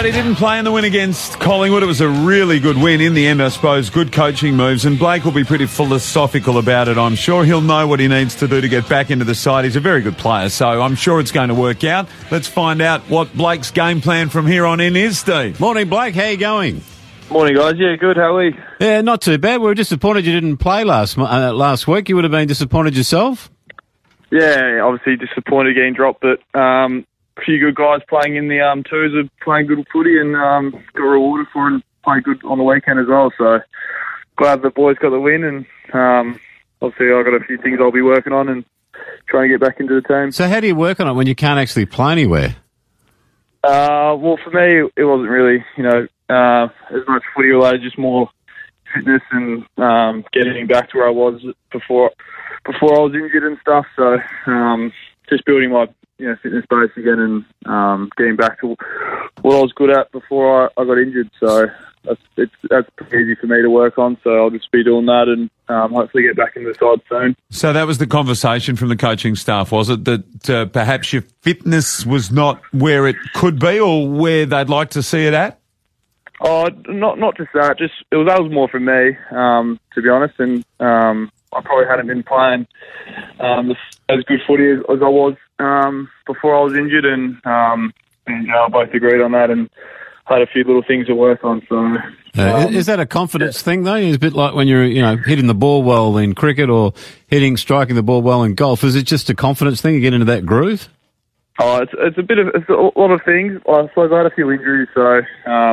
right, he didn't play in the win against Collingwood. It was a really good win in the end, I suppose. Good coaching moves, and Blake will be pretty philosophical about it, I'm sure. He'll know what he needs to do to get back into the side. He's a very good player, so I'm sure it's going to work out. Let's find out what Blake's game plan from here on in is, Steve. Morning, Blake. How you going? Morning, guys. Yeah, good. How are we? Yeah, not too bad. We were disappointed you didn't play last week. You would have been disappointed yourself? Yeah, obviously disappointed getting dropped, but a few good guys playing in the twos are playing good footy and got rewarded for it and played good on the weekend as well. So glad the boys got the win, and obviously I've got a few things I'll be working on and trying to get back into the team. So how do you work on it when you can't actually play anywhere? Well, for me, it wasn't really, as much footy related, just more fitness and getting back to where I was before I was injured and stuff. So just building my fitness base again and getting back to what I was good at before I got injured. So that's pretty easy for me to work on. So I'll just be doing that and hopefully get back in the side soon. So that was the conversation from the coaching staff, was it? That perhaps your fitness was not where it could be or where they'd like to see it at? Oh, not just that. That was more for me, to be honest. And I probably hadn't been playing as good footy as I was before I was injured, and both agreed on that and had a few little things to work on. So, is that a confidence thing though? It's a bit like when you're hitting the ball well in cricket or striking the ball well in golf. Is it just a confidence thing? You get into that groove? Oh, it's a lot of things. I suppose I had a few injuries, so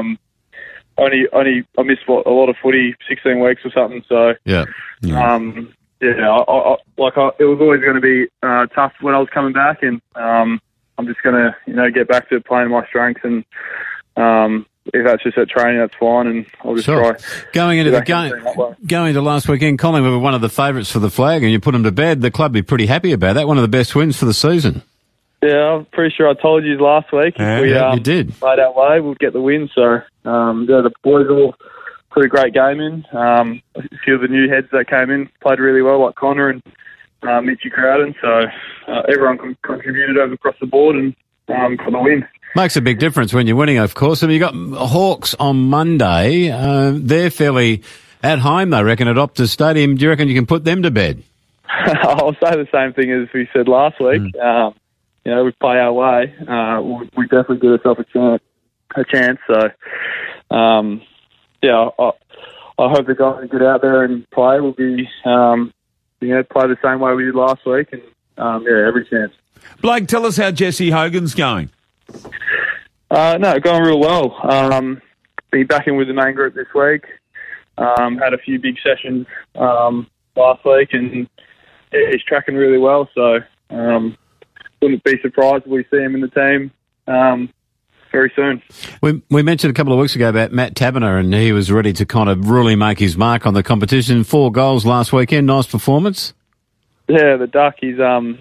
I missed a lot of footy, 16 weeks or something. So yeah. It was always going to be tough when I was coming back, and I'm just going to get back to playing my strengths, and if that's just at training, that's fine, and I'll just try. Going into last weekend, Collingwood were one of the favourites for the flag, and you put them to bed. The club be pretty happy about that. One of the best wins for the season. Yeah, I'm pretty sure I told you last week. You did. Played our way, we'd get the win. So the boys all put a great game in. A few of the new heads that came in played really well, like Connor and Mitchy Crowden. So everyone contributed across the board and got the win. Makes a big difference when you're winning, of course. I mean, you got Hawks on Monday. They're fairly at home, they reckon, at Optus Stadium. Do you reckon you can put them to bed? I'll say the same thing as we said last week. We play our way. We definitely give ourselves a chance. So, I hope the guys who get out there and play will be, play the same way we did last week, and every chance. Blake, tell us how Jesse Hogan's going. Going real well. Been back in with the main group this week. Had a few big sessions last week, and he's tracking really well. So wouldn't be surprised if we see him in the team very soon. We mentioned a couple of weeks ago about Matt Taberner, and he was ready to kind of really make his mark on the competition. 4 goals last weekend. Nice performance. Yeah, the Duck. He's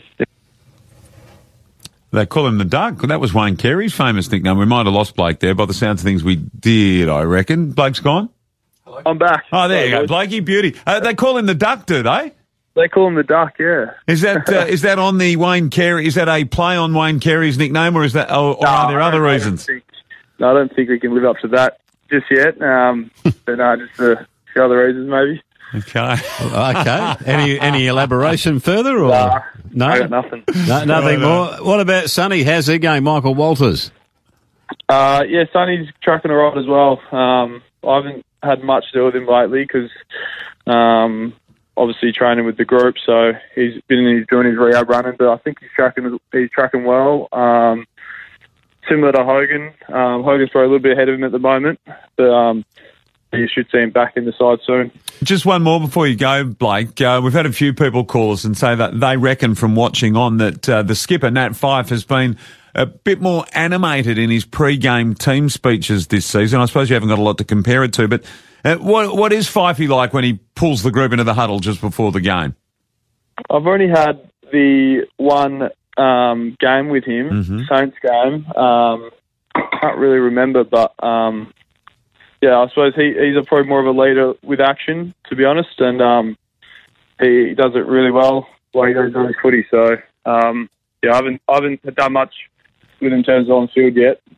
They call him the Duck. That was Wayne Carey's famous nickname. We might have lost Blake there. By the sounds of things, we did, I reckon. Blake's gone? Hello? I'm back. Oh, there you go, Blakey, beauty. They call him the Duck, do they? They call him the Duck, yeah. Is that on the Wayne Carey? Is that a play on Wayne Carey's nickname, or are there other reasons? I don't think we can live up to that just yet. But no, just a few other reasons maybe. Okay. Any elaboration further? Or? No, I got nothing. Nothing more. What about Sonny? How's he going, Michael Walters? Sonny's tracking all right as well. I haven't had much to do with him lately because obviously training with the group, so he's doing his rehab running, but I think he's tracking well. Similar to Hogan. Hogan's probably a little bit ahead of him at the moment, but you should see him back in the side soon. Just one more before you go, Blake. We've had a few people call us and say that they reckon from watching on that the skipper, Nat Fyfe, has been a bit more animated in his pre-game team speeches this season. I suppose you haven't got a lot to compare it to, but what is Fyfey like when he pulls the group into the huddle just before the game? I've only had the one game with him, Saints game. Can't really remember, but I suppose he's probably more of a leader with action, to be honest, and he does it really well while he goes on his footy. So I haven't done much with him in terms of on field yet,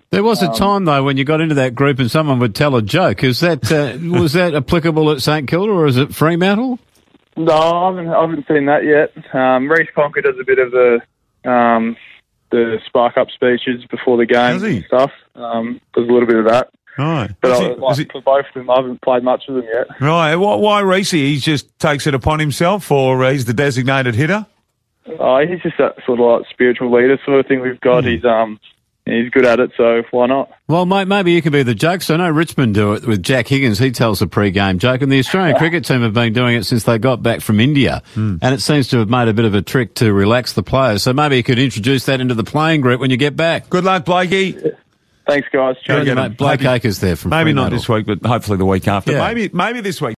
There was a time, though, when you got into that group and someone would tell a joke. Is that was that applicable at St Kilda or is it Fremantle? No, I haven't seen that yet. Reece Conker does a bit of the spark up speeches before the game and stuff. Does a little bit of that. Right. But for both of them, I haven't played much with them yet. Right. Why Reece? He just takes it upon himself, or he's the designated hitter? He's just that sort of like spiritual leader sort of thing we've got. He's good at it, so why not? Well, mate, maybe you could be the jokester. I know Richmond do it with Jack Higgins. He tells a pre-game joke, and the Australian cricket team have been doing it since they got back from India. And it seems to have made a bit of a trick to relax the players. So maybe you could introduce that into the playing group when you get back. Good luck, Blakey. Thanks, guys. Mate, Blake Acres there from Maybe Fremantle. not this week, but hopefully the week after. Yeah. Maybe this week.